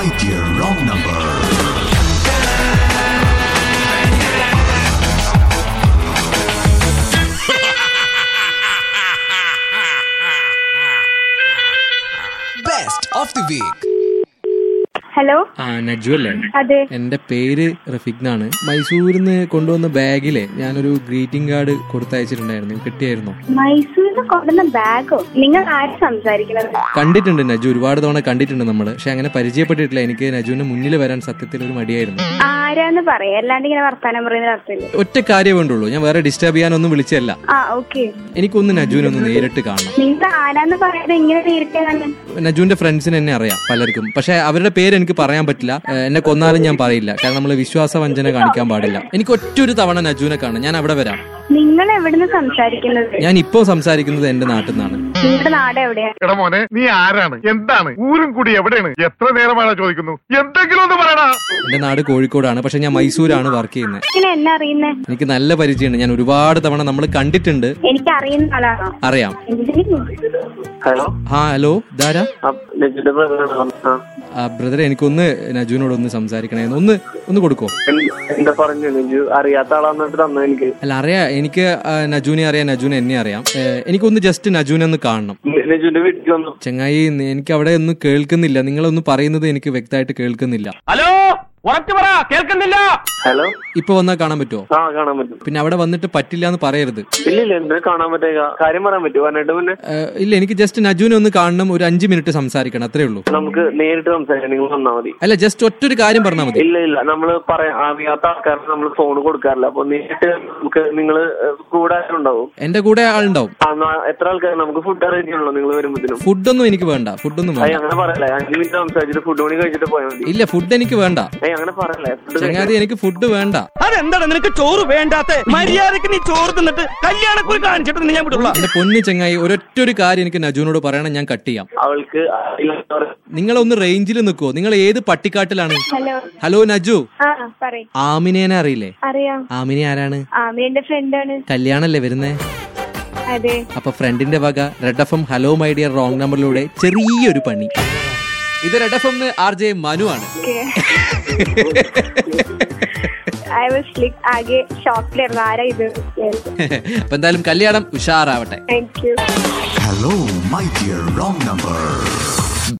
my dear wrong number. Best of the week. Hello, Naju അല്ലേ? അതെ. എന്റെ പേര് റഫീഖ് എന്നാണ്. മൈസൂരിൽ നിന്ന് കൊണ്ടുവന്ന ബാഗിലെ ഞാനൊരു ഗ്രീറ്റിംഗ് കാർഡ് കൊടുത്തയച്ചിട്ടുണ്ടായിരുന്നു. കിട്ടിയായിരുന്നോ? മൈസൂരിൽ നിന്ന് കൊണ്ടുവന്ന ബാഗോ? നിങ്ങൾ ആരും സംസാരിക്കുന്നത്? കണ്ടിട്ടുണ്ട് നജു, ഒരുപാട് തവണ കണ്ടിട്ടുണ്ട് നമ്മള്. പക്ഷെ അങ്ങനെ പരിചയപ്പെട്ടിട്ടില്ല. എനിക്ക് നജുവിന്റെ മുന്നിൽ വരാൻ സത്യത്തിൽ ഒരു മടിയായിരുന്നു. ആരാന്ന് പറയാ, അല്ലാണ്ട് ഇങ്ങനെ വർത്താനം പറയുന്ന അർത്ഥമില്ല. ഒറ്റ കാര്യം വേണ്ടുള്ളൂ, ഞാൻ വേറെ ഡിസ്റ്റർബ് ചെയ്യാനൊന്നും വിളിച്ചല്ല. എനിക്കൊന്ന് നജുവിനെ ഒന്ന് നേരിട്ട് കാണണം. നിങ്ങൾ ആരാന്ന് പറയാതെ ഇങ്ങനെ നേരിട്ട് കാണാൻ? നജുവിന്റെ ഫ്രണ്ട്സിന് എന്നെ അറിയാം പലർക്കും. പക്ഷെ അവരുടെ പേര് എനിക്ക് പറയാൻ പറ്റില്ല. എന്നെ കൊന്നാലും ഞാൻ പറയില്ല, കാരണം നമ്മൾ വിശ്വാസവഞ്ചന കാണിക്കാൻ പാടില്ല. എനിക്ക് ഒറ്റൊരു തവണ നജുവിനെ കാണാം. ഞാൻ അവിടെ വരാം. നിങ്ങൾ എവിടുന്ന് സംസാരിക്കുന്നത്? ഞാൻ ഇപ്പോ സംസാരിക്കുന്നത് എന്റെ നാട്ടിൽ നിന്നാണ്. നിങ്ങളുടെ നാട് എവിടെയാണ്? എടാ മോനെ, നീ ആരാണ്, എന്താണ്, ഊരും കൂടി എവിടെയാണ്, എത്ര നേരമാണ് ചോദിക്കുന്നു, എന്തെങ്കിലും ഒന്ന് പറയടാ. എന്റെ നാട് കോഴിക്കോടാണ്, പക്ഷെ ഞാൻ മൈസൂരാണ് വർക്ക് ചെയ്യുന്നത്. എന്നെ അറിയുന്നേ? എനിക്ക് നല്ല പരിചയമുണ്ട്. ഞാൻ ഒരുപാട് തവണ നമ്മൾ കണ്ടിട്ടുണ്ട്. എനിക്ക് അറിയുന്ന ആളാണോ? അറിയാം. ഹലോ. ഹലോ, ധാരാ ബ്രദർ, എനിക്കൊന്ന് നജുവിനോടൊന്ന് സംസാരിക്കണേന്ന്. ഒന്ന് കൊടുക്കോ? എന്താ പറഞ്ഞു? നജു അറിയാത്ത ആളാന്നിട്ട് തന്നു എനിക്ക്. അല്ല, അറിയാം. എനിക്ക് നജുവിനെ അറിയാം, നജുവിനെ എന്നെ അറിയാം. എനിക്കൊന്ന് ജസ്റ്റ് നജുവിനെ ഒന്ന് കാണണം. നജുവിന്റെ വീട്ടിൽ വന്നു. ചെങ്ങായി, എനിക്ക് അവിടെ ഒന്നും കേൾക്കുന്നില്ല. നിങ്ങളൊന്ന് പറയുന്നത് എനിക്ക് വ്യക്തമായിട്ട് കേൾക്കുന്നില്ല. ഹലോ, കേൾക്കുന്നില്ല. ഹലോ, ഇപ്പൊ വന്നാ കാണാൻ പറ്റുമോ? കാണാൻ പറ്റും. പിന്നെ അവിടെ വന്നിട്ട് പറ്റില്ല എന്ന് പറയരുത്. ഇല്ല, എന്താ കാണാൻ പറ്റുക? കാര്യം പറയാൻ പറ്റുമോ? പറഞ്ഞിട്ട് പിന്നെ ഇല്ല, എനിക്ക് ജസ്റ്റ് നജുവിനെ ഒന്ന് കാണണം. ഒരു 5 മിനിറ്റ് സംസാരിക്കണം, അത്രേ ഉള്ളൂ. നമുക്ക് നേരിട്ട് സംസാരിക്കാം. നിങ്ങൾ വന്നാൽ മതി. അല്ല, ജസ്റ്റ് ഒറ്റൊരു കാര്യം പറഞ്ഞാൽ മതി. ഇല്ല, നമ്മള് അറിയാത്ത ആൾക്കാർക്ക് നമ്മൾ ഫോൺ കൊടുക്കാറില്ല. അപ്പൊ നേരിട്ട് നമുക്ക് നിങ്ങള് കൂടെ ഉണ്ടാവും. എന്റെ കൂടെ ആളുണ്ടാവും. എത്ര ആൾക്കാർ? നമുക്ക് ഫുഡ് അറേഞ്ച് ചെയ്യണല്ലോ നിങ്ങൾ വരുമ്പോഴത്തേനും? ഫുഡൊന്നും എനിക്ക് വേണ്ട. ഫുഡൊന്നും വേണ്ട. അങ്ങനെ പറയല്ലേ. 5 മിനിറ്റ് സംസാരിച്ചിട്ട് ഫുഡ് മണി കഴിച്ചിട്ട് പോയാൽ മതി. ഇല്ല, ഫുഡ് എനിക്ക് വേണ്ട. അങ്ങനെ പറയല്ലേ. ചങ്ങാതി, എനിക്ക് ഫുഡ് വേണ്ട. അതെന്താണ് നിനക്ക് ചോറ് വേണ്ടാത്ത? മര്യാദക്ക് നീ ചോറ് തിന്നിട്ട് കല്യാണക്കുറി കാണിച്ചിട്ട് ഞാൻ വിടുള്ള. എന്റെ പൊന്നു ചങ്ങായി, ഒരൊറ്റൊരു കാര്യം എനിക്ക് നജുവിനോട് പറയണം. ഞാൻ കട്ട് ചെയ്യാം. അവൾക്ക് നിങ്ങളൊന്ന് റേഞ്ചിൽ നിൽക്കുവോ? നിങ്ങൾ ഏത് പട്ടിക്കാട്ടിലാണ്? ഹലോ നജു, ആമിനേനെ അറിയില്ലേ? അറിയാം. ആമിനെ ആരാണ്? ആമിനെ ഫ്രണ്ടാണ്. കല്യാണല്ലേ വരുന്നേ? അതെ. അപ്പൊ ഫ്രണ്ടിന്റെ വക red F M hello my dear wrong നമ്പറിലൂടെ ചെറിയൊരു പണി. ഇത് red F M RJ Manu ആണ്. ആകെ ഷോക്കിലായിരുന്നു. ആരാ ഇത്? അപ്പൊ എന്തായാലും കല്യാണം ഉഷാറാവട്ടെ. Thank you. Hello, my dear wrong number.